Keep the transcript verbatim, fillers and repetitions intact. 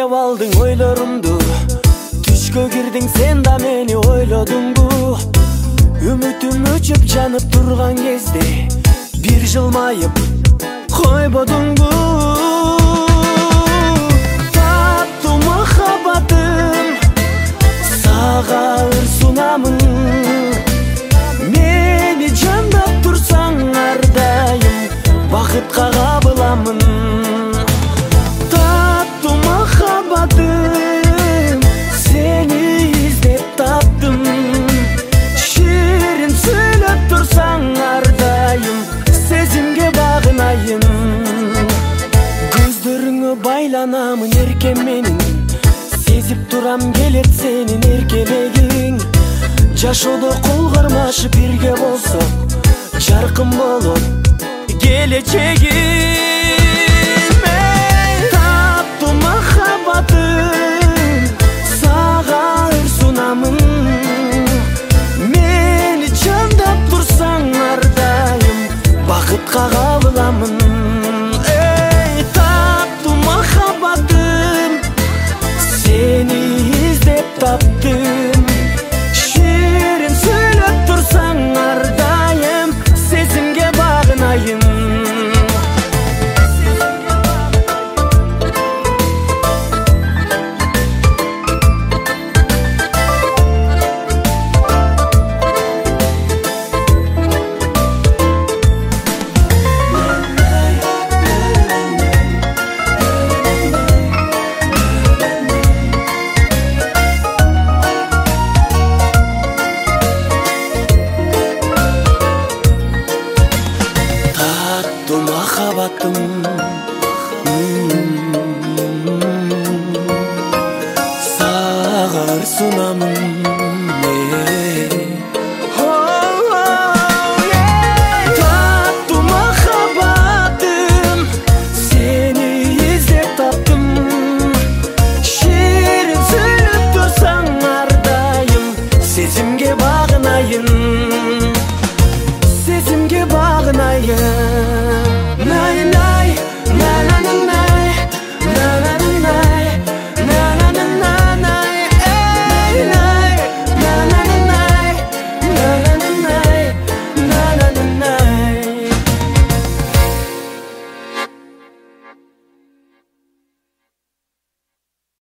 билеп алдың ойлорумду, түшкө кирдиң сен да мени ойлодуңбу? Үмүтүм өчүп жанып турган кезде бир жылмайып койбодуңбу? Таптуу махаббатым, сага ыр сунамын. Мени жандап турсаң ар дайым бакытка кабыламын. Таптуу махаббатым, сени издеп таптым. Ширин сүйлөп турсаң ар дайым сезимге багынайын. Көздөрүңө байланамын эрке менин, сезип турам келет сенин эркелегиң. Жашоодо кол кармашып бирге болсок жаркын болот келечегим.